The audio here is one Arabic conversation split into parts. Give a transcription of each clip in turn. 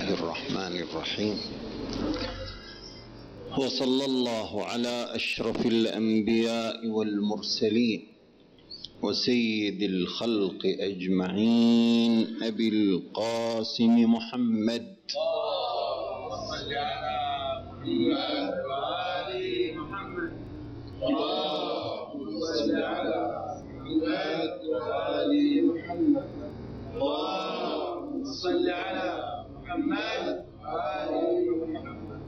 الله الرحمن الرحيم. وصلى الله على أشرف الأنبياء والمرسلين وسيد الخلق أجمعين أبي القاسم محمد صل على محمد وآل محمد. اللهم صل على محمد وآل محمد. اللهم صل على محمد وآل محمد.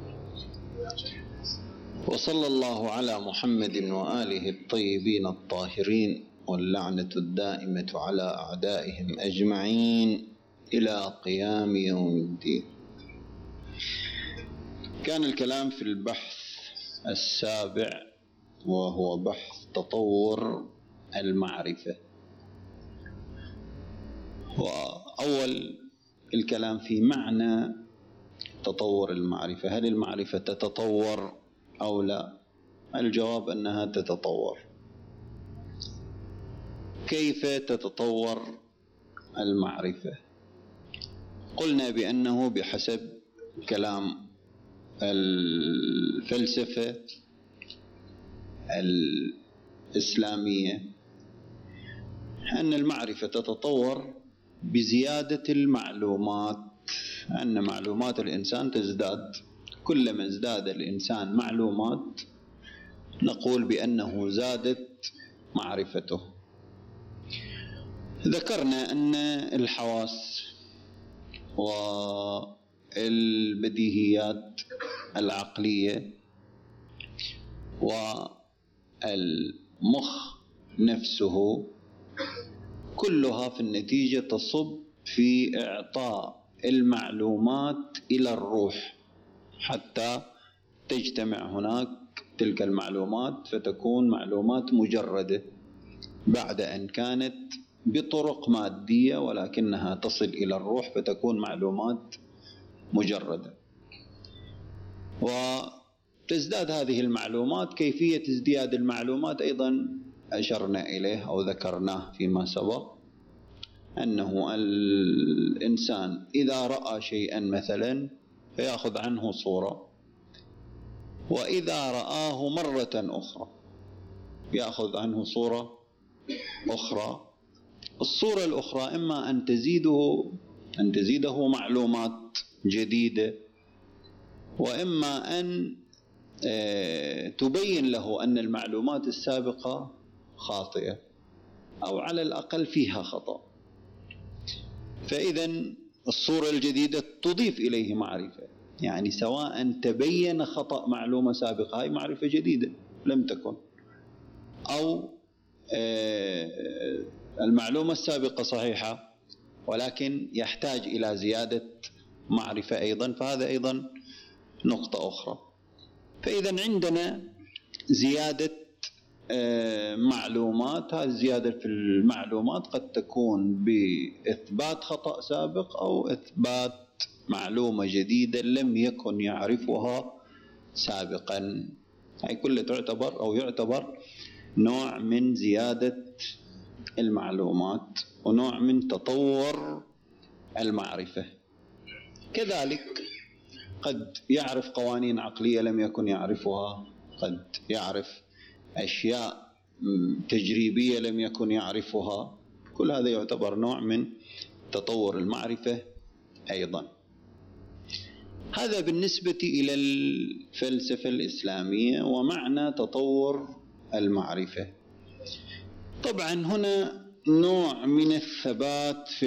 وصلى الله على محمد وآله الطيبين الطاهرين واللعنة الدائمة على أعدائهم أجمعين إلى قيام يوم الدين. كان الكلام في البحث السابع وهو بحث تطور المعرفة، وأول الكلام في معنى تطور المعرفة. هل المعرفة تتطور أو لا؟ الجواب أنها تتطور. كيف تتطور المعرفة؟ قلنا بأنه بحسب كلام الفلسفة الإسلامية أن المعرفة تتطور بزيادة المعلومات، أن معلومات الإنسان تزداد. كلما ازداد الإنسان معلومات نقول بأنه زادت معرفته. ذكرنا أن الحواس والبديهيات العقلية والمخ نفسه كلها في النتيجة تصب في إعطاء المعلومات إلى الروح حتى تجتمع هناك تلك المعلومات فتكون معلومات مجردة بعد أن كانت بطرق مادية، ولكنها تصل إلى الروح فتكون معلومات مجردة. وتزداد هذه المعلومات. كيفية ازدياد المعلومات أيضا أشرنا إليه أو ذكرناه فيما سبق، أنه الإنسان إذا رأى شيئا مثلا فيأخذ عنه صورة، وإذا رآه مرة أخرى يأخذ عنه صورة أخرى. الصورة الأخرى إما أن تزيده معلومات جديدة، وإما أن تبين له أن المعلومات السابقة خاطئة أو على الأقل فيها خطأ. فإذا الصورة الجديدة تضيف إليه معرفة، يعني سواء تبين خطأ معلومة سابقة، هاي معرفة جديدة لم تكن، أو المعلومة السابقة صحيحة ولكن يحتاج إلى زيادة معرفة أيضا، فهذا أيضا نقطة أخرى. فإذا عندنا زيادة معلومات. هذه الزيادة في المعلومات قد تكون بإثبات خطأ سابق أو إثبات معلومة جديدة لم يكن يعرفها سابقا. هي كلها تعتبر أو يعتبر نوع من زيادة المعلومات ونوع من تطور المعرفة. كذلك قد يعرف قوانين عقلية لم يكن يعرفها، قد يعرف أشياء تجريبية لم يكن يعرفها. كل هذا يعتبر نوع من تطور المعرفة أيضا. هذا بالنسبة إلى الفلسفة الإسلامية ومعنى تطور المعرفة. طبعا هنا نوع من الثبات في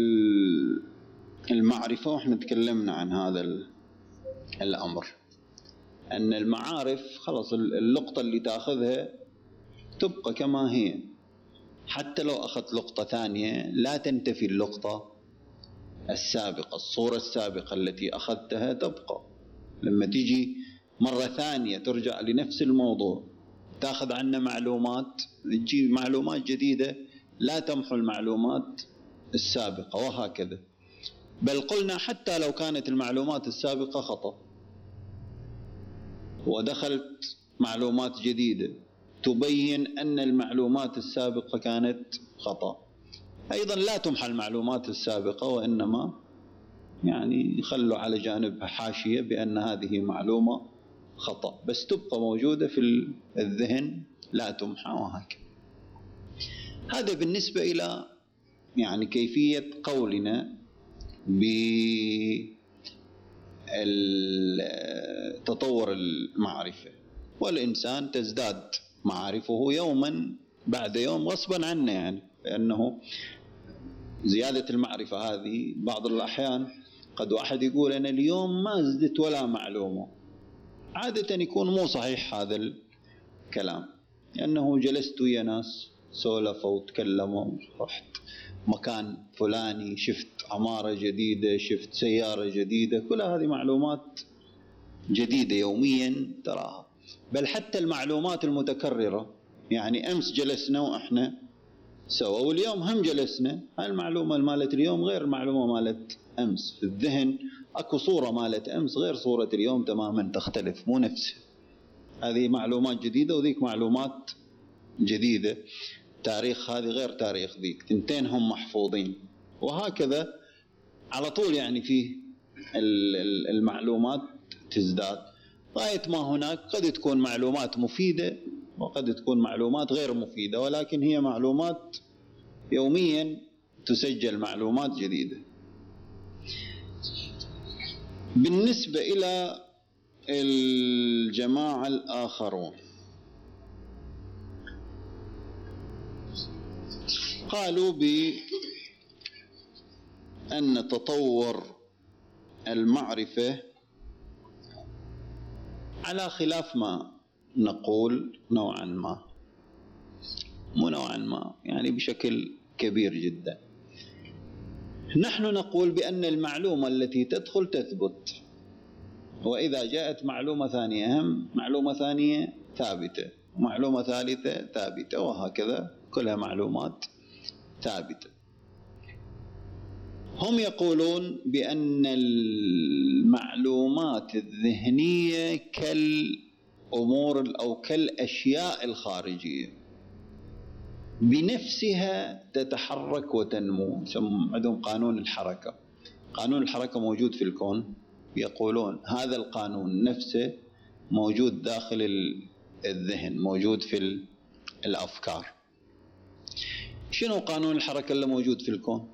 المعرفة، وإحنا تكلمنا عن هذا الأمر، أن المعارف خلاص اللقطة اللي تأخذها تبقى كما هي، حتى لو أخذت لقطة ثانية لا تنتفي اللقطة السابقة. الصورة السابقة التي أخذتها تبقى. لما تيجي مرة ثانية ترجع لنفس الموضوع تأخذ عنه معلومات، تجيب معلومات جديدة لا تمحو المعلومات السابقة، وهكذا. بل قلنا حتى لو كانت المعلومات السابقة خطأ ودخلت معلومات جديدة تبين أن المعلومات السابقة كانت خطأ، أيضا لا تمحى المعلومات السابقة وإنما يعني يخلوا على جانبها حاشية بأن هذه معلومة خطأ، بس تبقى موجودة في الذهن لا تمحى وهكذا. هذا بالنسبة إلى يعني كيفية قولنا بتطور المعرفة. والإنسان تزداد معارفه يوما بعد يوم غصبا عنه، يعني لأنه زيادة المعرفة هذه بعض الأحيان قد واحد يقول أنا اليوم ما زدت ولا معلومة، عادة يكون مو صحيح هذا الكلام، لأنه جلست ويا ناس سولفوا وتكلموا، رحت مكان فلاني، شفت عمارة جديدة، شفت سيارة جديدة، كل هذه معلومات جديدة يوميا تراها. بل حتى المعلومات المتكررة، يعني أمس جلسنا وإحنا سوا واليوم هم جلسنا، المعلومة مالت اليوم غير المعلومة مالت أمس. في الذهن أكو صورة مالت أمس غير صورة اليوم تماما، تختلف مو نفسها. هذه معلومات جديدة وذيك معلومات جديدة، تاريخ هذه غير تاريخ ذيك، تنتين هم محفوظين، وهكذا على طول. يعني في المعلومات تزداد غاية ما هناك قد تكون معلومات مفيدة وقد تكون معلومات غير مفيدة، ولكن هي معلومات يوميا تسجل معلومات جديدة. بالنسبة إلى الجماعة الآخرون قالوا بأن تطور المعرفة على خلاف ما نقول نوعا ما، مو نوعا ما، يعني بشكل كبير جدا. نحن نقول بأن المعلومة التي تدخل تثبت، وإذا جاءت معلومة ثانية هم معلومة ثانية ثابتة، ومعلومة ثالثة ثابتة، وهكذا كلها معلومات ثابتة. هم يقولون بأن المعلومات الذهنية كالأمور أو كالأشياء الخارجية بنفسها تتحرك وتنمو. عندهم قانون الحركة، قانون الحركة موجود في الكون، يقولون هذا القانون نفسه موجود داخل الذهن، موجود في الأفكار. شنو قانون الحركة اللي موجود في الكون؟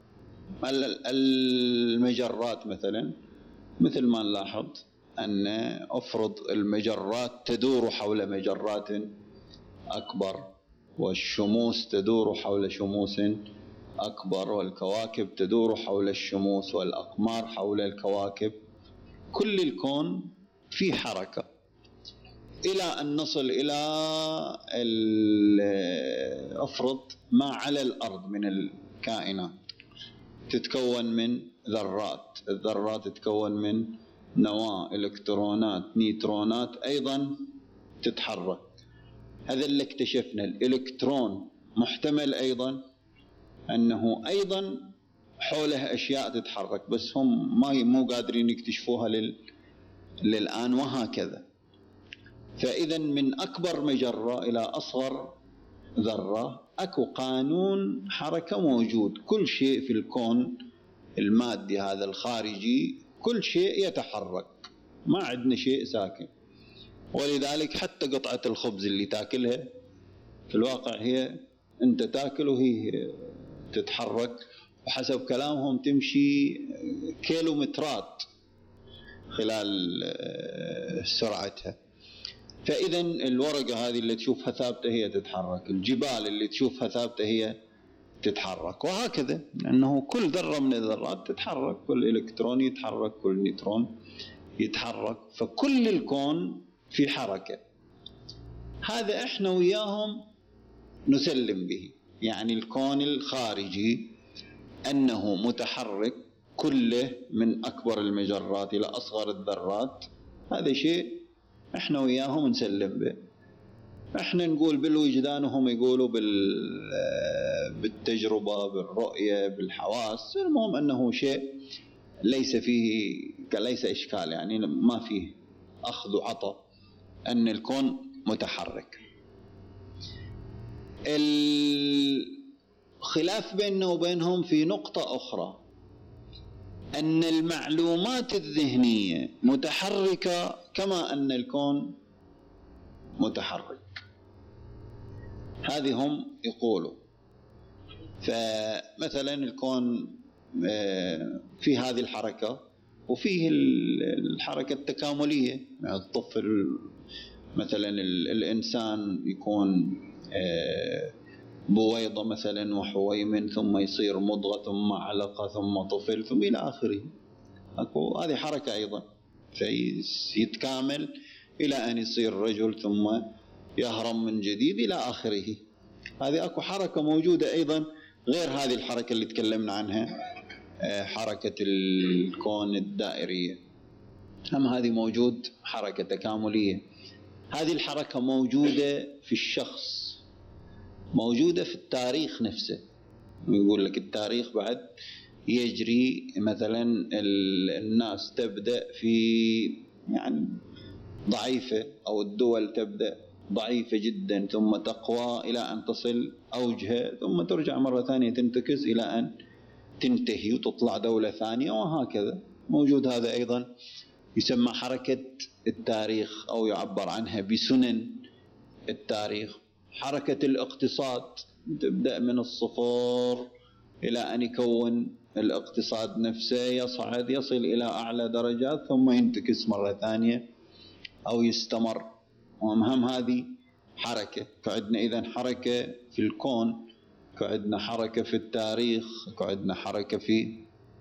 المجرات مثلا، مثل ما نلاحظ أن أفرض المجرات تدور حول مجرات أكبر، والشموس تدور حول شموس أكبر، والكواكب تدور حول الشموس، والأقمار حول الكواكب. كل الكون في حركة إلى أن نصل إلى أفرض ما على الأرض من الكائنات، تتكون من ذرات، الذرات تتكون من نواة، إلكترونات، نيوترونات أيضا تتحرك. هذا اللي اكتشفنا. الإلكترون محتمل أيضا أنه أيضا حوله أشياء تتحرك، بس هم مو قادرين يكتشفوها للآن، وهكذا. فإذا من أكبر مجرة إلى أصغر ذرة أكو قانون حركة موجود. كل شيء في الكون المادي هذا الخارجي كل شيء يتحرك، ما عندنا شيء ساكن. ولذلك حتى قطعة الخبز اللي تاكلها في الواقع هي أنت تاكل وهي تتحرك، وحسب كلامهم تمشي كيلومترات خلال سرعتها. فإذا الورقة هذه اللي تشوفها ثابتة هي تتحرك، الجبال اللي تشوفها ثابتة هي تتحرك، وهكذا. لأنه كل ذرة من الذرات تتحرك، كل إلكترون يتحرك، كل نيوترون يتحرك، فكل الكون في حركة. هذا احنا وياهم نسلم به، يعني الكون الخارجي أنه متحرك كله من أكبر المجرات إلى أصغر الذرات، هذا شيء احنا وياهم نسلم به. احنا نقول بالوجدان وهم يقولوا بالتجربة، بالرؤية، بالحواس. المهم أنه شيء ليس فيه، ليس إشكال، يعني ما فيه أخذ وعطاء، أن الكون متحرك. الخلاف بيننا وبينهم في نقطة أخرى، أن المعلومات الذهنية متحركة كما أن الكون متحرك. هذه هم يقولوا. فمثلا الكون في هذه الحركة وفيه الحركة التكاملية. الطفل مثلا الإنسان يكون بويضة مثلا وحويمن ثم يصير مضغة ثم علقة ثم طفل ثم إلى آخره. هذه حركة أيضا يتكامل إلى أن يصير رجل ثم يهرم من جديد إلى آخره. هذه أكو حركة موجودة أيضا غير هذه الحركة اللي تكلمنا عنها، حركة الكون الدائرية. هذه موجود حركة تكاملية. هذه الحركة موجودة في الشخص، موجودة في التاريخ نفسه. يقول لك التاريخ بعد يجري، مثلا الناس تبدأ في يعني ضعيفة، أو الدول تبدأ ضعيفة جدا ثم تقوى إلى أن تصل أوجها ثم ترجع مرة ثانية تنتكس إلى أن تنتهي وتطلع دولة ثانية، وهكذا. موجود هذا أيضا يسمى حركة التاريخ، أو يعبر عنها بسنن التاريخ. حركة الاقتصاد تبدأ من الصفر إلى أن يكون الاقتصاد نفسه، يصعد يصل إلى أعلى درجات ثم ينتكس مرة ثانية أو يستمر. ومهم هذه حركة. فعندنا إذن حركة في الكون، عندنا حركة في التاريخ، عندنا حركة في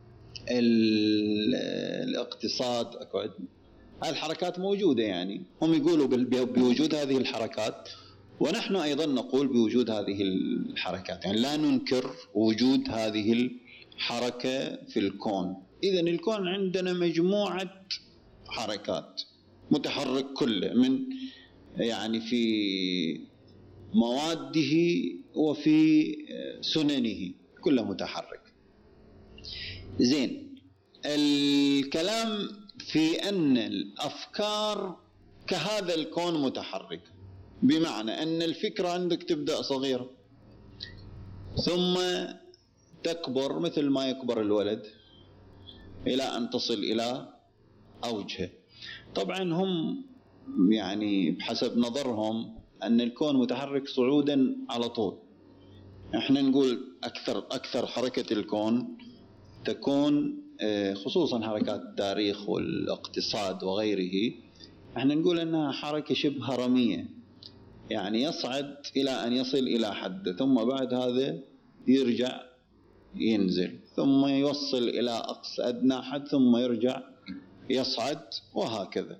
الاقتصاد. هذه الحركات موجودة. يعني هم يقولوا بوجود هذه الحركات، ونحن أيضا نقول بوجود هذه الحركات. يعني لا ننكر وجود هذه الحركة في الكون. إذن الكون عندنا مجموعة حركات، متحرك كله، من يعني في مواده وفي سننه كله متحرك. زين، الكلام في أن الأفكار كهذا الكون متحرك، بمعنى أن الفكرة عندك تبدأ صغيرة ثم تكبر مثل ما يكبر الولد إلى أن تصل إلى أوجه. طبعا هم يعني بحسب نظرهم أن الكون متحرك صعودا على طول. احنا نقول أكثر حركة الكون تكون خصوصا حركات التاريخ والاقتصاد وغيره، احنا نقول أنها حركة شبه هرمية. يعني يصعد إلى أن يصل إلى حد، ثم بعد هذا يرجع ينزل، ثم يوصل إلى أقصى أدنى حد، ثم يرجع يصعد، وهكذا.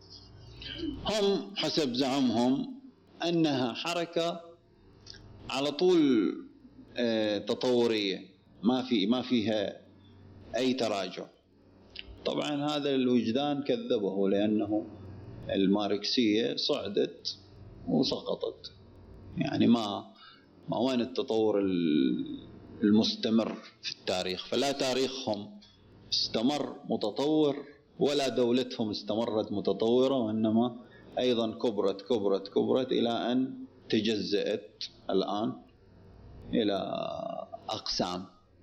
هم حسب زعمهم أنها حركة على طول تطورية، ما فيها أي تراجع. طبعا هذا الوجدان كذبه، لأنه الماركسية صعدت وسقطت. يعني ما وين التطور المستمر في التاريخ؟ فلا تاريخهم استمر متطور ولا دولتهم استمرت متطورة، وإنما أيضا كبرت إلى أن تجزأت الآن إلى أقسام.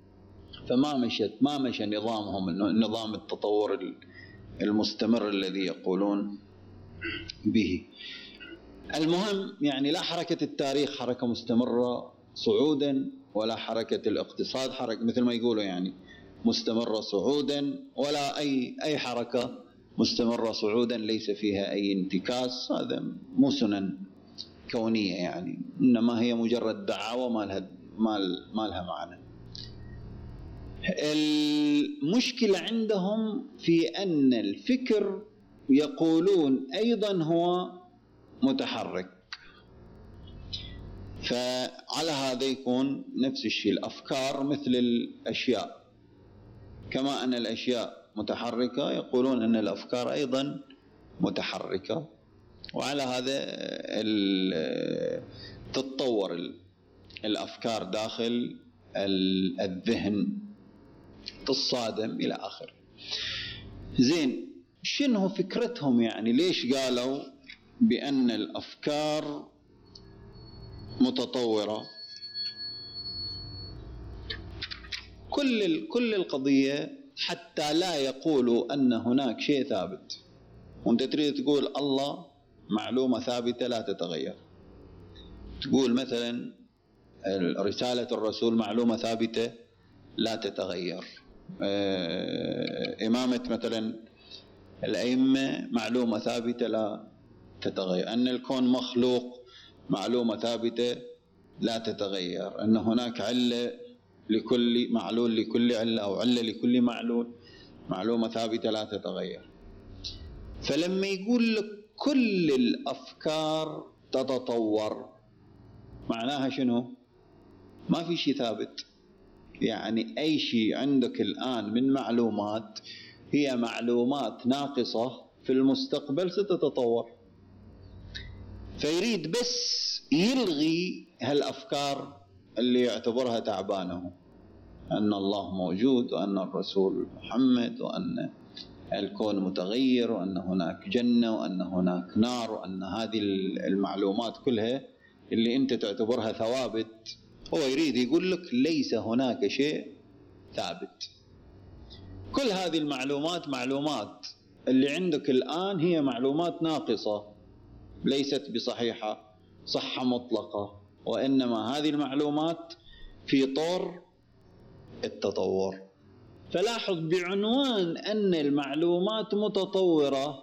ما مشى نظامهم، نظام التطور المستمر الذي يقولون به. المهم يعني لا حركة التاريخ حركة مستمرة صعودا، ولا حركة الاقتصاد حركة مثل ما يقولوا يعني مستمرة صعودا، ولا أي حركة مستمرة صعودا ليس فيها أي انتكاس. هذا مو سنن كونية يعني، إنما هي مجرد دعاوى ما لها معنى. المشكلة عندهم في أن الفكر يقولون أيضا هو متحرك. فعلى هذا يكون نفس الشيء، الأفكار مثل الأشياء، كما أن الأشياء متحركة يقولون أن الأفكار أيضا متحركة. وعلى هذا تتطور الأفكار داخل الذهن، تصادم إلى آخره. زين، شنو فكرتهم؟ يعني ليش قالوا بأن الأفكار متطورة؟ كل القضية حتى لا يقولوا أن هناك شيء ثابت. وأنت تريد تقول الله معلومة ثابتة لا تتغير، تقول مثلا رسالة الرسول معلومة ثابتة لا تتغير، إمامة مثلا الأئمة معلومة ثابتة لا تتغير، أن الكون مخلوق معلومة ثابتة لا تتغير، أن هناك علة لكل معلول لكل علة أو علة لكل معلول معلومة ثابتة لا تتغير. فلما يقول لك كل الأفكار تتطور معناها شنو؟ ما في شيء ثابت، يعني أي شيء عندك الآن من معلومات هي معلومات ناقصة في المستقبل ستتطور. فيريد بس يلغي هالأفكار اللي يعتبرها تعبانه، أن الله موجود وأن الرسول محمد وأن الكون متغير وأن هناك جنة وأن هناك نار، وأن هذه المعلومات كلها اللي أنت تعتبرها ثوابت، هو يريد يقول لك ليس هناك شيء ثابت. كل هذه المعلومات معلومات اللي عندك الآن هي معلومات ناقصة ليست بصحيحة صحة مطلقة، وإنما هذه المعلومات في طور التطور. فلاحظ بعنوان أن المعلومات متطورة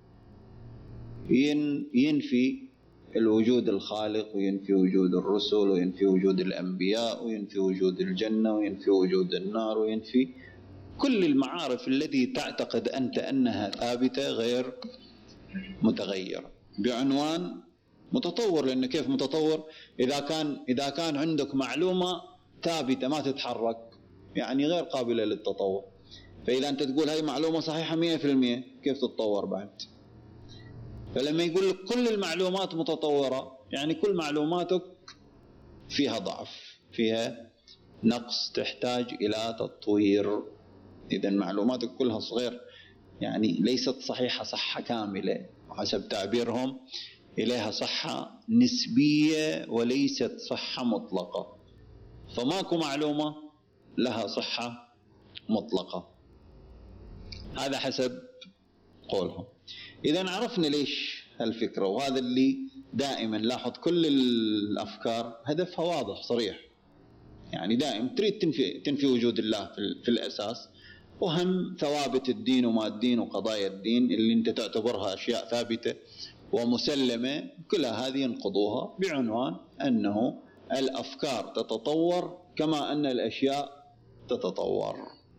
ينفي الوجود الخالق، وينفي وجود الرسل، وينفي وجود الأنبياء، وينفي وجود الجنة، وينفي وجود النار، وينفي كل المعارف التي تعتقد أنت أنها ثابتة غير متغيرة بعنوان متطور. لأن كيف متطور؟ إذا كان عندك معلومة ثابتة ما تتحرك يعني غير قابلة للتطور. فإذا أنت تقول هاي معلومة صحيحة 100% كيف تتطور بعد؟ فلما يقول لك كل المعلومات متطورة يعني كل معلوماتك فيها ضعف، فيها نقص، تحتاج إلى تطوير. إذا معلوماتك كلها صغير يعني ليست صحيحة صحة كاملة، حسب تعبيرهم إليها صحة نسبية وليست صحة مطلقة. فماكو معلومة لها صحة مطلقة، هذا حسب قولهم. إذا عرفنا ليش هالفكرة، وهذا اللي دائما لاحظ كل الأفكار هدفها واضح صريح، يعني دائما تريد تنفي وجود الله في الأساس، وهم ثوابت الدين وما الدين وقضايا الدين اللي انت تعتبرها أشياء ثابتة ومسلمة، كلها هذه ينقضوها بعنوان أنه الأفكار تتطور كما أن الأشياء تتطور.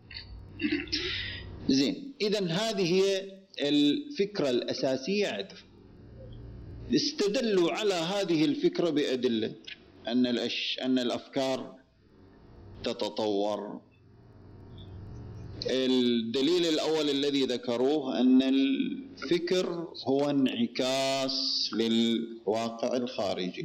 زين، إذن هذه هي الفكرة الأساسية عندهم. استدلوا على هذه الفكرة بأدلة أن الأفكار تتطور. الدليل الأول الذي ذكروه أن الفكر هو انعكاس للواقع الخارجي،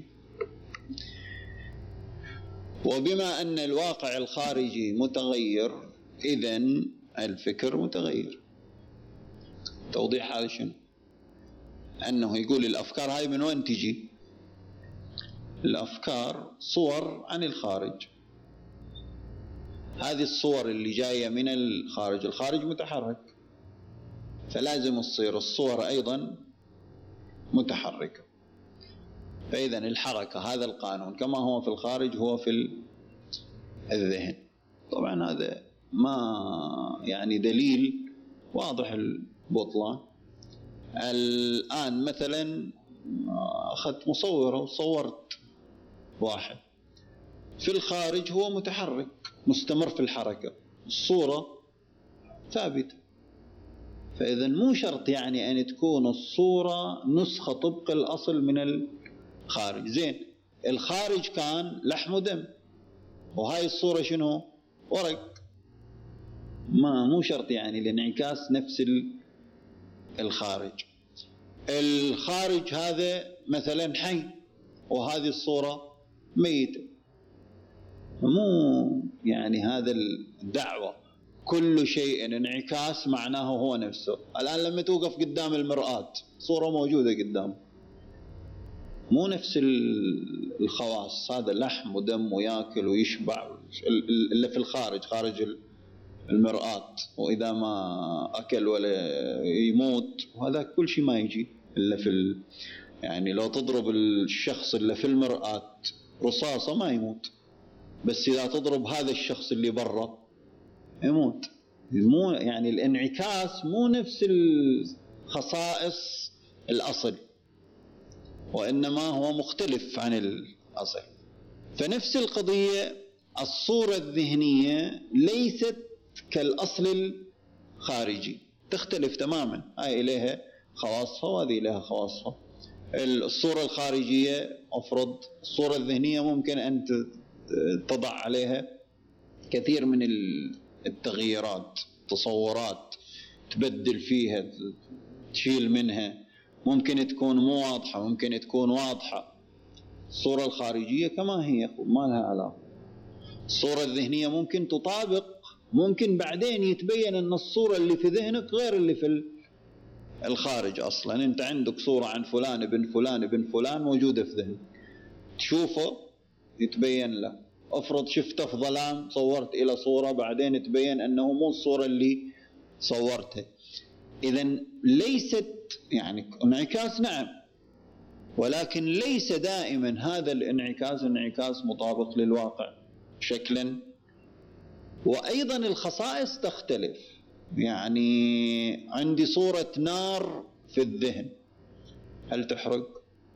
وبما أن الواقع الخارجي متغير إذن الفكر متغير. توضيح هذا شنو؟ أنه يقول الأفكار هاي من وين تجي؟ الأفكار صور عن الخارج، هذه الصور اللي جاية من الخارج متحرك، فلازم تصير الصور أيضا متحركة. فإذا الحركة هذا القانون كما هو في الخارج هو في الذهن. طبعا هذا ما يعني دليل واضح البطلان. الآن مثلا أخذت مصورة وصورت واحد في الخارج هو متحرك مستمر في الحركة، الصورة ثابتة. فإذا مو شرط يعني أن تكون الصورة نسخة طبق الأصل من الخارج. زين، الخارج كان لحم ودم، وهاي الصورة شنو؟ ورق. مو شرط يعني الانعكاس نفس الخارج. الخارج هذا مثلا حي وهذه الصورة ميتة، مو يعني هذا الدعوة كل شيء انعكاس معناه هو نفسه. الآن لما توقف قدام المرآة صورة موجودة قدام، مو نفس الخواص، هذا لحم ودم وياكل ويشبع اللي في الخارج، خارج المرآة، وإذا ما أكل ولا يموت، وهذا كل شيء ما يجي إلا في يعني لو تضرب الشخص اللي في المرآة رصاصة ما يموت، بس إذا تضرب هذا الشخص اللي برا يموت. مو يعني الانعكاس مو نفس الخصائص الأصل، وإنما هو مختلف عن الأصل. فنفس القضية، الصورة الذهنية ليست كالأصل الخارجي، تختلف تماما. هاي إليها خواصها وهذه إليها خواصها. الصورة الخارجية أفرض الصورة الذهنية ممكن أن تضع عليها كثير من التغييرات، تصورات تبدل فيها، تشيل منها، ممكن تكون مو واضحة، ممكن تكون واضحة. الصورة الخارجية كما هي ما لها علاقة. الصورة الذهنية ممكن تطابق، ممكن بعدين يتبين أن الصورة اللي في ذهنك غير اللي في الخارج. أصلا أنت عندك صورة عن فلان بن فلان بن فلان موجودة في ذهنك، تشوفه يتبين له. أفرض شفته في ظلام، صورت إلى صورة، بعدين تبين أنه مو الصورة اللي صورتها. إذن ليست يعني انعكاس نعم، ولكن ليس دائما هذا الانعكاس انعكاس مطابق للواقع شكلا. وأيضا الخصائص تختلف. يعني عندي صورة نار في الذهن، هل تحرق؟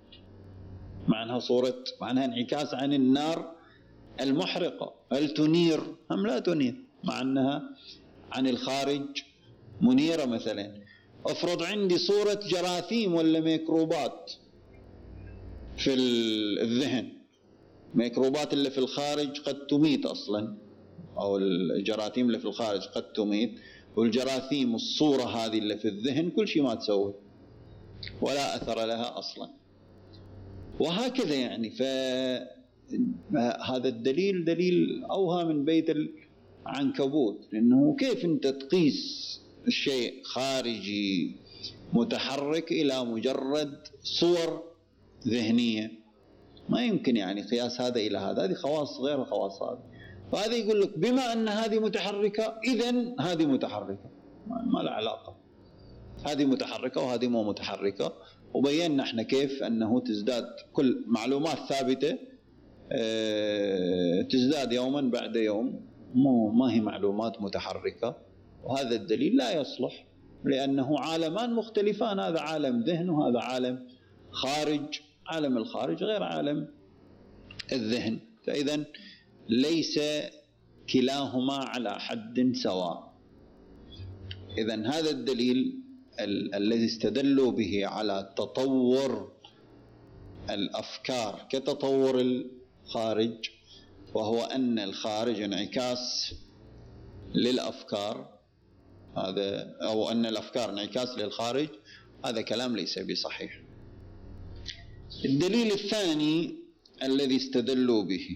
معناها انعكاس عن النار المحرقة. هل تنير أم لا تنير؟ مع أنها عن الخارج منيرة مثلا. أفرض عندي صورة جراثيم ولا ميكروبات في الذهن، ميكروبات اللي في الخارج قد تميت أصلا، أو الجراثيم اللي في الخارج قد تميت، والجراثيم الصورة هذه اللي في الذهن كل شيء ما تسوي ولا أثر لها أصلا، وهكذا. يعني فهذا الدليل دليل أوهى من بيت العنكبوت، لأنه كيف أنت تقيس الشيء خارجي متحرك إلى مجرد صور ذهنية؟ ما يمكن يعني قياس هذا إلى هذا، هذه خواص غير خواص هذه. فهذا يقول لك بما أن هذه متحركة إذن هذه متحركة، ما لا علاقة. هذه متحركة وهذه مو متحركة، وبينا احنا كيف أنه تزداد كل معلومات ثابتة تزداد يوما بعد يوم، ما هي معلومات متحركة. وهذا الدليل لا يصلح، لأنه عالمان مختلفان، هذا عالم ذهن وهذا عالم خارج. عالم الخارج غير عالم الذهن، فإذا ليس كلاهما على حد سواء. إذن هذا الدليل الذي استدلوا به على تطور الأفكار كتطور الخارج، وهو أن الخارج انعكاس للأفكار، هذا أو أن الأفكار انعكاس للخارج، هذا كلام ليس بصحيح. الدليل الثاني الذي استدلوا به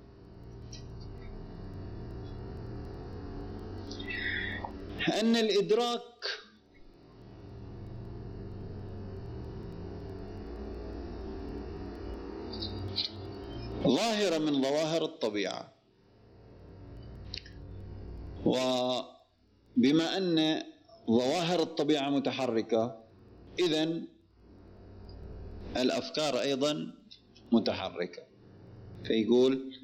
أن الإدراك ظاهرة من ظواهر الطبيعة، وبما أن ظواهر الطبيعة متحركة إذن الأفكار أيضا متحركة. فيقول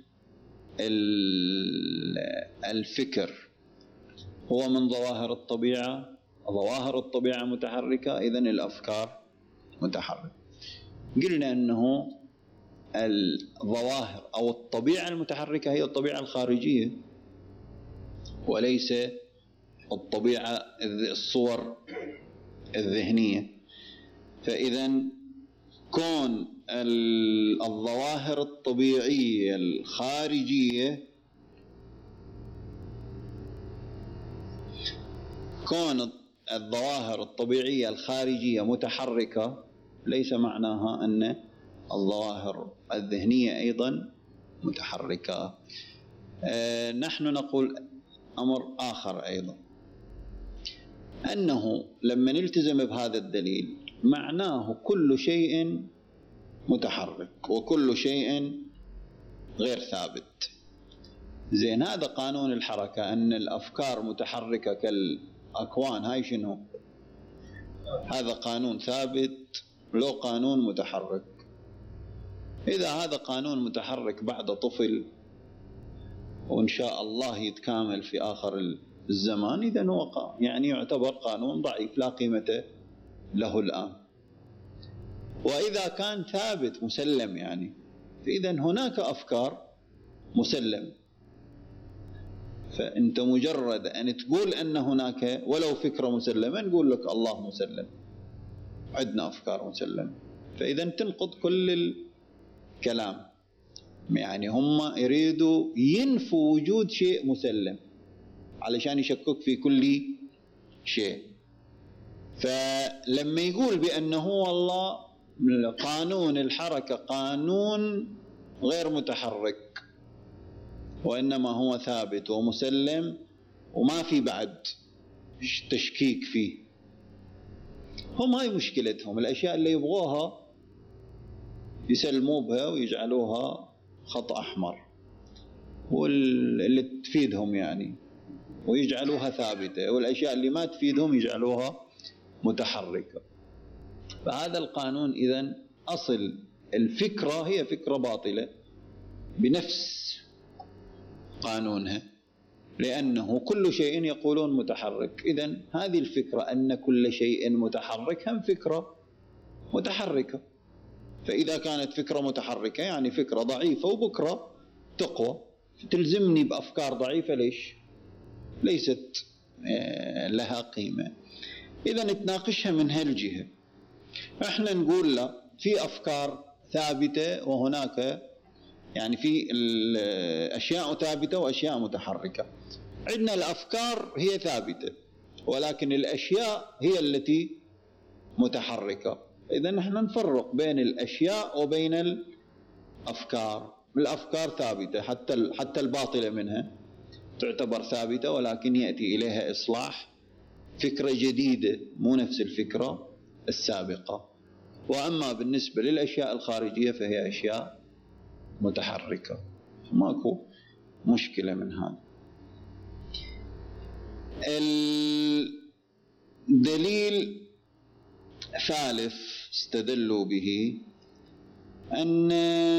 الفكر هو من ظواهر الطبيعة، ظواهر الطبيعة متحركة، إذن الأفكار متحركة. قلنا أنه الظواهر أو الطبيعة المتحركة هي الطبيعة الخارجية، وليس الطبيعة الصور الذهنية. فإذن كون الظواهر الطبيعية الخارجية، كون الظواهر الطبيعية الخارجية متحركة ليس معناها أن الظواهر الذهنية أيضا متحركة. نحن نقول أمر آخر أيضا، أنه لما نلتزم بهذا الدليل معناه كل شيء متحرك وكل شيء غير ثابت. زين هذا قانون الحركة، أن الأفكار متحركة كالأكوان، هاي شنو؟ هذا قانون ثابت لو قانون متحرك. إذا هذا قانون متحرك بعد طفل وإن شاء الله يتكامل في آخر الزمان، إذا هو يعني يعتبر قانون ضعيف لا قيمة له الآن. وإذا كان ثابت مسلم يعني، فإذا هناك أفكار مسلم، فأنت مجرد أن تقول أن هناك ولو فكرة مسلمة نقول لك الله مسلم، عندنا أفكار مسلمة. فإذا تنقض كل الكلام، يعني هم يريدوا ينفوا وجود شيء مسلم علشان يشكك في كل شيء. فلما يقول بأنه والله قانون الحركة قانون غير متحرك وإنما هو ثابت ومسلم وما في بعد تشكيك فيه، هم هاي مشكلتهم. الأشياء اللي يبغوها يسلموا بها ويجعلوها خط أحمر، واللي تفيدهم يعني ويجعلوها ثابتة، والأشياء اللي ما تفيدهم يجعلوها متحركة. فهذا القانون إذن أصل الفكرة هي فكرة باطلة بنفس قانونها، لأنه كل شيء يقولون متحرك. إذن هذه الفكرة أن كل شيء متحرك هم فكرة متحركة. فإذا كانت فكرة متحركة يعني فكرة ضعيفة وبكرة تقوى، تلزمني بأفكار ضعيفة ليش؟ ليست لها قيمة. إذن نتناقشها من هالجهة. احنا نقول لا، في أفكار ثابتة وهناك يعني في أشياء ثابتة وأشياء متحركة. عندنا الأفكار هي ثابتة ولكن الأشياء هي التي متحركة. إذن نحن نفرق بين الأشياء وبين الأفكار. الأفكار ثابتة حتى الباطلة منها تعتبر ثابتة، ولكن يأتي إليها إصلاح فكرة جديدة مو نفس الفكرة السابقة. وأما بالنسبة للأشياء الخارجية فهي أشياء متحركة، ماكو مشكلة من هذا. الدليل ثالث استدلوا به أن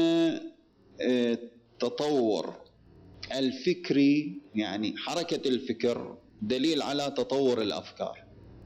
التطور الفكري يعني حركة الفكر دليل على تطور الأفكار،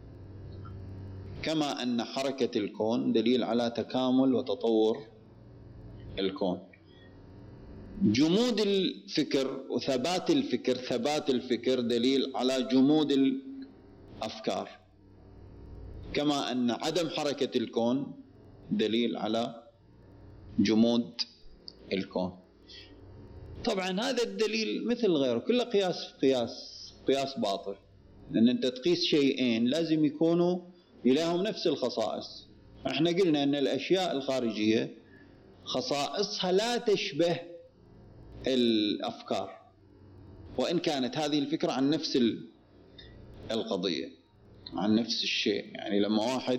كما أن حركة الكون دليل على تكامل وتطور الكون. جمود الفكر وثبات الفكر، ثبات الفكر دليل على جمود الأفكار، كما أن عدم حركة الكون دليل على جمود الكون. طبعا هذا الدليل مثل غيره كله قياس باطل، لأن أنت تقيس شيئين لازم يكونوا لهم نفس الخصائص. احنا قلنا أن الأشياء الخارجية خصائصها لا تشبه الأفكار، وإن كانت هذه الفكرة عن نفس القضية، عن نفس الشيء. يعني لما واحد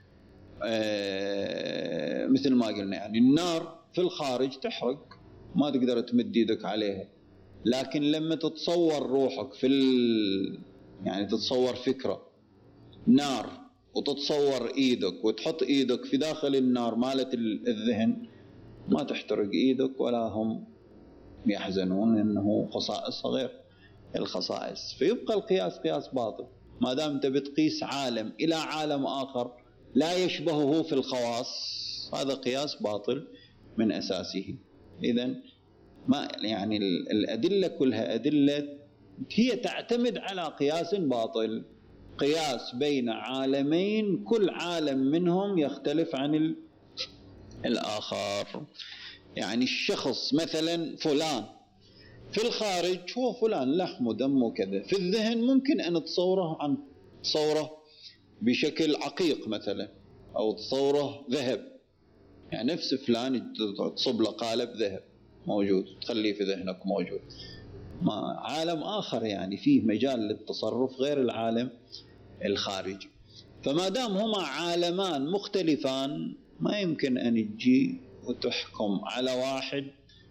مثل ما قلنا يعني النار في الخارج تحرق ما تقدر تمد يدك عليها، لكن لما تتصور روحك يعني تتصور فكرة نار وتتصور ايدك وتحط ايدك في داخل النار مالت الذهن، ما تحترق ايدك ولا هم يحزنون انه خصائصها غير الخصائص. فيبقى القياس قياس باطل ما دام انت بتقيس عالم الى عالم اخر لا يشبهه في الخواص، هذا قياس باطل من اساسه. اذن ما يعني الادله كلها ادله هي تعتمد على قياس باطل، قياس بين عالمين كل عالم منهم يختلف عن الآخر. يعني الشخص مثلا فلان في الخارج هو فلان لحم ودم وكذا، في الذهن ممكن أن تصوره بشكل عقيق مثلا أو تصوره ذهب، يعني نفس فلان تصب له قالب ذهب موجود تخليه في ذهنك موجود. ما عالم آخر يعني فيه مجال للتصرف غير العالم الخارجي. فما دام هما عالمان مختلفان ما يمكن أن تجي وتحكم على واحد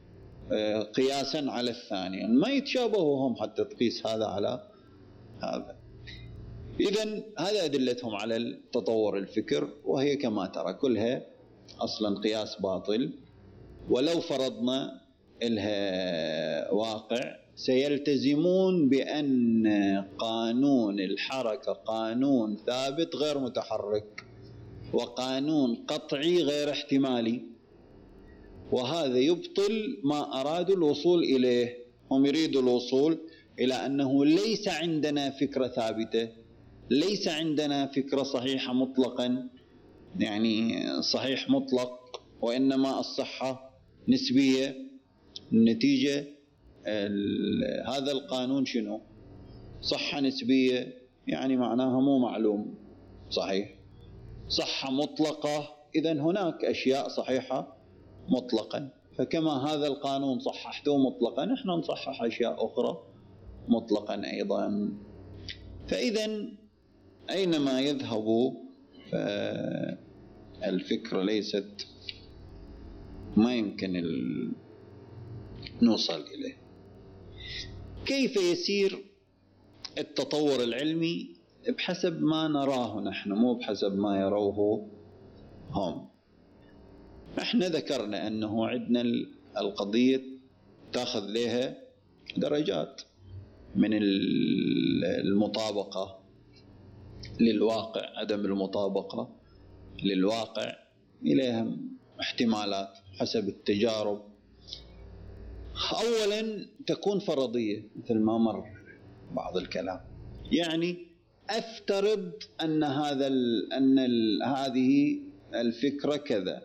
قياسا على الثاني، ما يتشابهوا هم حتى تقيس هذا على هذا. إذن هذا أدلتهم على التطور الفكر، وهي كما ترى كلها أصلا قياس باطل. ولو فرضنا لها واقع سيلتزمون بأن قانون الحركة قانون ثابت غير متحرك، وقانون قطعي غير احتمالي، وهذا يبطل ما أرادوا الوصول إليه. هم يريدوا الوصول إلى أنه ليس عندنا فكرة ثابتة، ليس عندنا فكرة صحيحة مطلقا، يعني صحيح مطلق، وإنما الصحة نسبية. النتيجة هذا القانون شنو؟ صحة نسبية، يعني معناها مو معلوم صحيح. صحة مطلقة، إذن هناك أشياء صحيحة مطلقا، فكما هذا القانون صححته مطلقا، نحن نصحح أشياء أخرى مطلقا أيضا. فإذن أينما يذهبوا فالفكرة ليست ما يمكن نوصل إليه. كيف يسير التطور العلمي؟ بحسب ما نراه نحن، مو بحسب ما يروه هم. احنا ذكرنا أنه عندنا القضية تأخذ لها درجات من المطابقة للواقع، عدم المطابقة للواقع، إليها احتمالات حسب التجارب. أولا تكون فرضية مثل ما مر بعض الكلام، يعني أفترض أن هذه الفكرة كذا،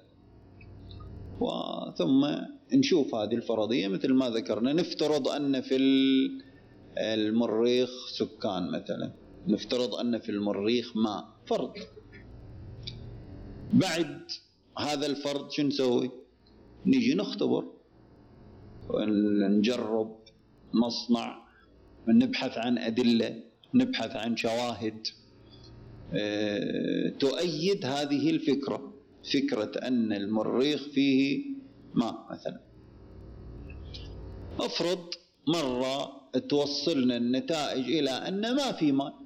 وثم نشوف هذه الفرضية مثل ما ذكرنا. نفترض أن في المريخ سكان مثلا، نفترض أن في المريخ ماء، فرض. بعد هذا الفرض شو نسوي؟ نيجي نختبر ونجرب، نصنع، نبحث عن أدلة، نبحث عن شواهد تؤيد هذه الفكرة، فكرة أن المريخ فيه ماء مثلا. أفرض مرة توصلنا النتائج إلى أن ما في ماء،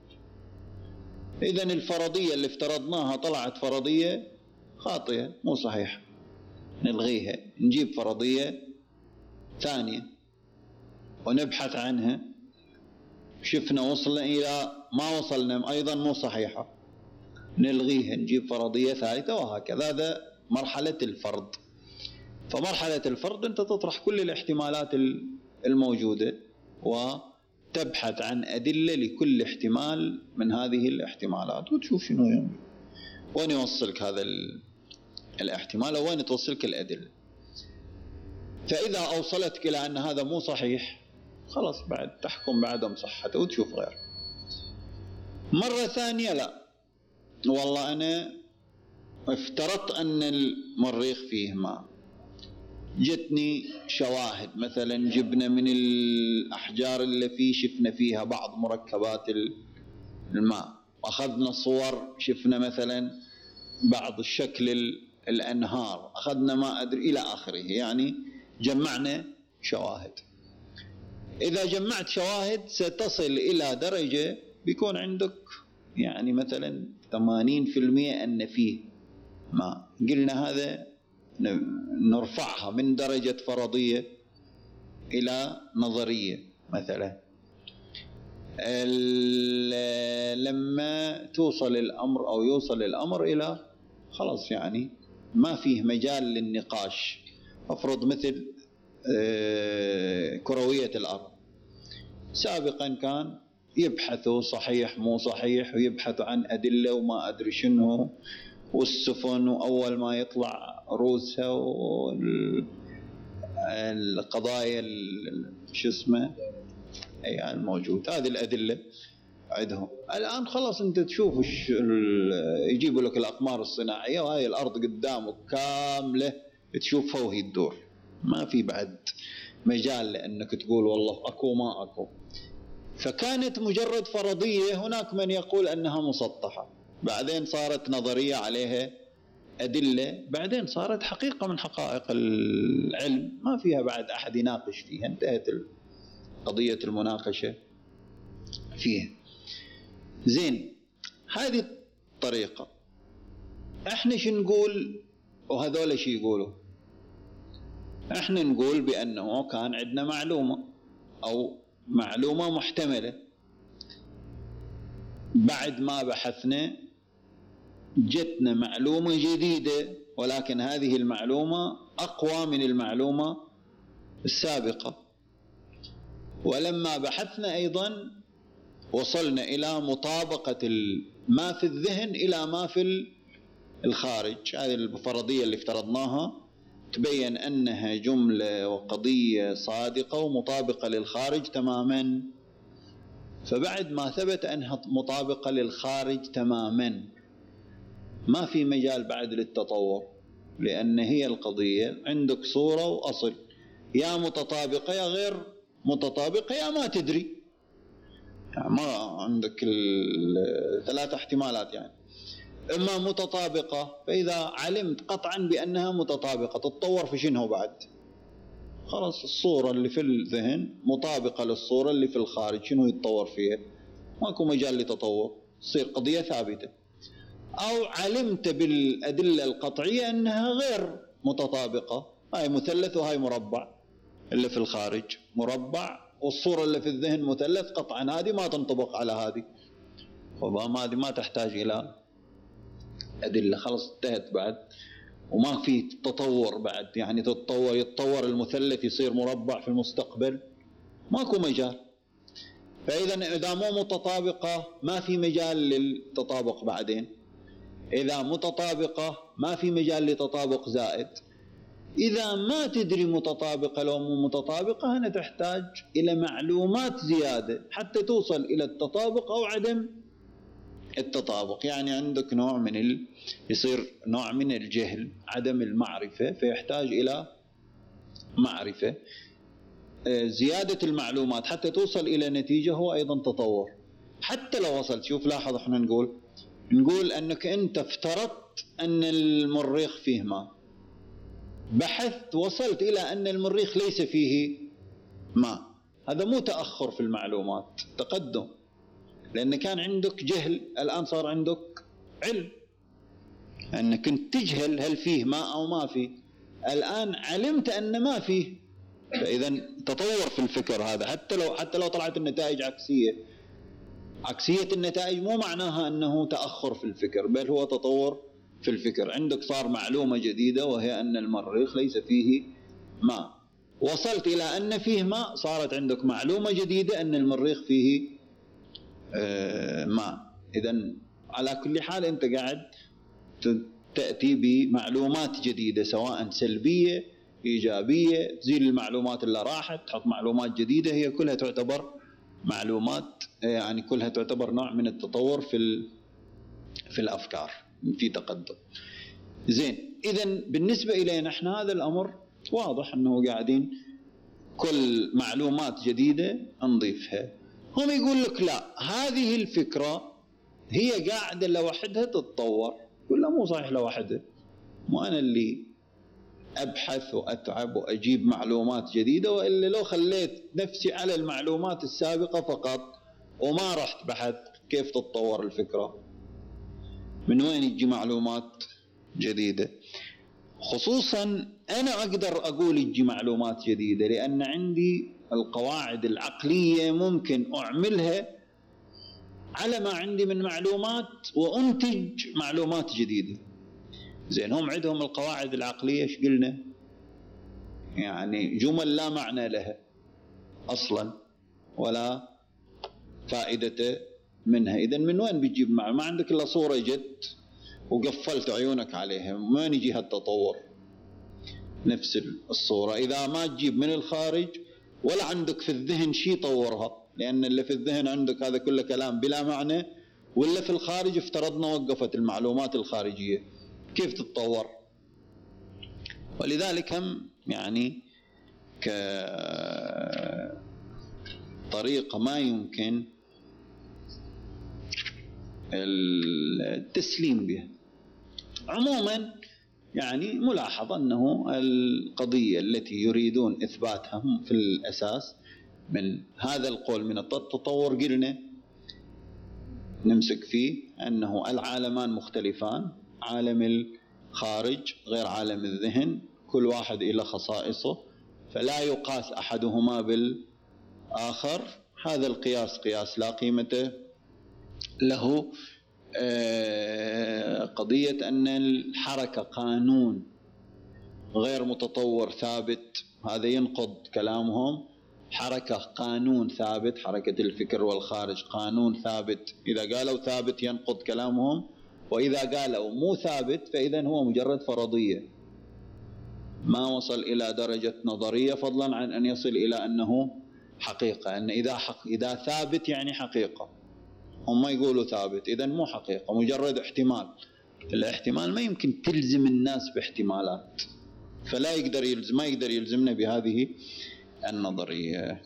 إذن الفرضية اللي افترضناها طلعت فرضية خاطئة مو صحيحة، نلغيها، نجيب فرضية ثانية ونبحث عنها، شفنا وصلنا إلى ما وصلنا أيضا مو صحيحة، نلغيها، نجيب فرضية ثالثة، وهكذا. هذا مرحلة الفرض. فمرحلة الفرض أنت تطرح كل الاحتمالات الموجودة وتبحث عن أدلة لكل احتمال من هذه الاحتمالات، وتشوف شنو وين يوصلك هذا الاحتمال وين توصلك الأدلة. فإذا أوصلتك إلى أن هذا مو صحيح، خلاص بعد تحكم بعدم صحته وتشوف غير. مرة ثانية لا، والله أنا افترضت أن المريخ فيه ماء، جتني شواهد، مثلا جبنا من الأحجار اللي فيه شفنا فيها بعض مركبات الماء، أخذنا صور شفنا مثلا بعض الشكل الأنهار، أخذنا ما أدري إلى آخره، يعني جمعنا شواهد. إذا جمعت شواهد ستصل إلى درجة بيكون عندك يعني مثلا 80% أن فيه ماء. قلنا هذا نرفعها من درجة فرضية إلى نظرية مثلا. لما توصل الأمر أو يوصل الأمر إلى خلاص يعني ما فيه مجال للنقاش، أفرض مثل كروية الأرض، سابقا كان يبحثوا صحيح مو صحيح، ويبحثوا عن أدلة وما أدري شنو، والسفن وأول ما يطلع روسها والقضايا شو اسمه أي الموجود، هذه الأدلة عندهم. الآن خلاص أنت تشوف يجيبوا لك الأقمار الصناعية وهاي الأرض قدامك كاملة تشوفها وهي تدور، ما في بعد مجال لأنك تقول والله أكو ما أكو. فكانت مجرد فرضية، هناك من يقول أنها مسطحة، بعدين صارت نظرية عليها أدلة بعدين صارت حقيقة من حقائق العلم ما فيها بعد أحد يناقش فيها، انتهت قضية المناقشة فيها. زين، هذه الطريقة. احنا شو نقول وهذول شو يقولوا؟ احنا نقول بأنه كان عندنا معلومة أو معلومة محتملة، بعد ما بحثنا جتنا معلومة جديدة، ولكن هذه المعلومة أقوى من المعلومة السابقة. ولما بحثنا أيضا وصلنا إلى مطابقة ما في الذهن إلى ما في الخارج. هذه الفرضية اللي افترضناها تبين أنها جملة وقضية صادقة ومطابقة للخارج تماما. فبعد ما ثبت أنها مطابقة للخارج تماما ما في مجال بعد للتطور، لأن هي القضية عندك صورة وأصل، يا متطابقة يا غير متطابقة يا ما تدري، يعني ما عندك ثلاثة احتمالات. يعني إما متطابقة، فإذا علمت قطعا بأنها متطابقة تتطور في شنو بعد؟ خلاص الصورة اللي في الذهن مطابقة للصورة اللي في الخارج، شنو يتطور فيها؟ ماكو مجال لتطور، تصير قضية ثابتة. أو علمت بالأدلة القطعية أنها غير متطابقة، هاي مثلث وهاي مربع، اللي في الخارج مربع والصورة اللي في الذهن مثلث، قطعا هذه ما تنطبق على هذه، هذه ما تحتاج إلى أدلة، خلاص انتهت بعد، وما في تطور بعد. يعني يتطور المثلث يصير مربع في المستقبل، ماكو مجال. فإذا مو متطابقة ما في مجال للتطابق بعدين، إذا متطابقة ما في مجال لتطابق زائد. إذا ما تدري متطابقة لو مو متطابقة، هنا تحتاج إلى معلومات زيادة حتى توصل إلى التطابق أو عدم التطابق. يعني عندك نوع يصير نوع من الجهل، عدم المعرفة، فيحتاج إلى معرفة. زيادة المعلومات حتى توصل إلى نتيجة هو أيضا تطور. حتى لو وصلت، شوف لاحظ، احنا نقول أنك أنت افترضت أن المريخ فيه ماء، بحثت وصلت إلى أن المريخ ليس فيه ماء، هذا مو تأخر في المعلومات، تقدم، لأن كان عندك جهل الآن صار عندك علم. أنك كنت تجهل هل فيه ماء أو ما فيه، الآن علمت أن ما فيه، فإذا تطور في الفكر هذا. حتى لو طلعت النتائج عكسية النتائج مو معناها أنه تأخر في الفكر، بل هو تطور في الفكر. عندك صار معلومة جديدة وهي أن المريخ ليس فيه ماء، وصلت إلى أن فيه ماء، صارت عندك معلومة جديدة أن المريخ فيه ماء. إذن على كل حال أنت قاعد تأتي بمعلومات جديدة، سواء سلبية إيجابية، تزيل المعلومات اللي راحت، تحط معلومات جديدة، هي كلها تعتبر معلومات، يعني كلها تعتبر نوع من التطور في الأفكار، في تقدم. زين، إذن بالنسبة إلينا احنا هذا الأمر واضح أنه قاعدين كل معلومات جديدة نضيفها. هم يقول لك لا، هذه الفكرة هي قاعدة لوحدها تتطور. يقول لا، مو صحيح لوحدها، مو أنا اللي أبحث وأتعب وأجيب معلومات جديدة، وإلا لو خليت نفسي على المعلومات السابقة فقط وما رحت بحث كيف تتطور الفكرة، من وين يجي معلومات جديدة؟ خصوصا أنا أقدر أقول يجي معلومات جديدة لأن عندي القواعد العقلية ممكن أعملها على ما عندي من معلومات وأنتج معلومات جديدة. زين، هم عندهم القواعد العقلية ايش قلنا؟ يعني جمل لا معنى لها أصلا ولا فائدة منها. إذن من وين بتجيب ما عندك إلا صورة جت وقفلت عيونك عليها، من وين يجي هالتطور؟ نفس الصورة إذا ما تجيب من الخارج ولا عندك في الذهن شيء طورها، لأن اللي في الذهن عندك هذا كله كلام بلا معنى، ولا في الخارج افترضنا وقفت المعلومات الخارجية، كيف تتطور؟ ولذلك هم يعني كطريقة ما يمكن التسليم بها، عموما يعني ملاحظ أنه القضية التي يريدون إثباتها في الأساس من هذا القول من التطور قلنا نمسك فيه أنه العالمان مختلفان، عالم الخارج غير عالم الذهن، كل واحد إلى خصائصه فلا يقاس أحدهما بالآخر. هذا القياس قياس لا قيمة له. قضية أن الحركة قانون غير متطور ثابت، هذا ينقض كلامهم. حركة قانون ثابت، حركة الفكر والخارج قانون ثابت، إذا قالوا ثابت ينقض كلامهم، وإذا قالوا مو ثابت فإذا هو مجرد فرضية ما وصل إلى درجة نظرية، فضلا عن أن يصل إلى أنه حقيقة. أن إذا ثابت يعني حقيقة، هم يقولوا ثابت إذن مو حقيقة، مجرد احتمال. الاحتمال ما يمكن تلزم الناس باحتمالات، فلا ما يقدر يلزمنا بهذه النظرية.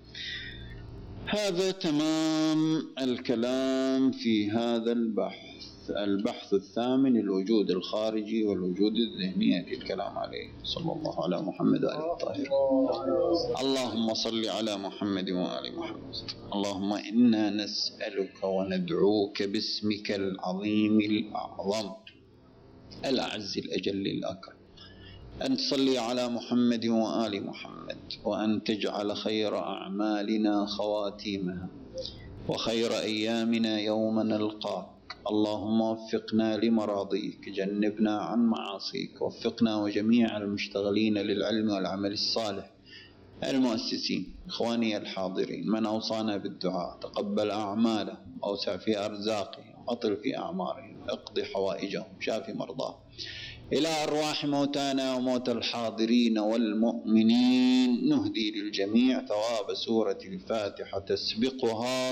هذا تمام الكلام في هذا البحث الثامن، الوجود الخارجي والوجود الذهني الكلام عليه. صلى الله على محمد وآله الطاهرين. اللهم صل على محمد وآل محمد. اللهم إنا نسألك وندعوك باسمك العظيم الأعظم الأعز الأجل الأكرم أن تصلي على محمد وآل محمد، وأن تجعل خير أعمالنا خواتيمها وخير أيامنا يوم نلقاك. اللهم وفقنا لمراضيك، جنبنا عن معاصيك، وفقنا وجميع المشتغلين للعلم والعمل الصالح، المؤسسين، إخواني الحاضرين، من أوصانا بالدعاء، تقبل أعمالهم، أوسع في أرزاقهم، أطل في أعمارهم، اقضي حوائجهم، شافي مرضاهم. إلى أرواح موتانا وموتى الحاضرين والمؤمنين نهدي للجميع ثواب سورة الفاتحة تسبقها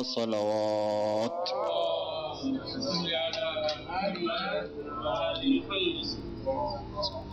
صلوات.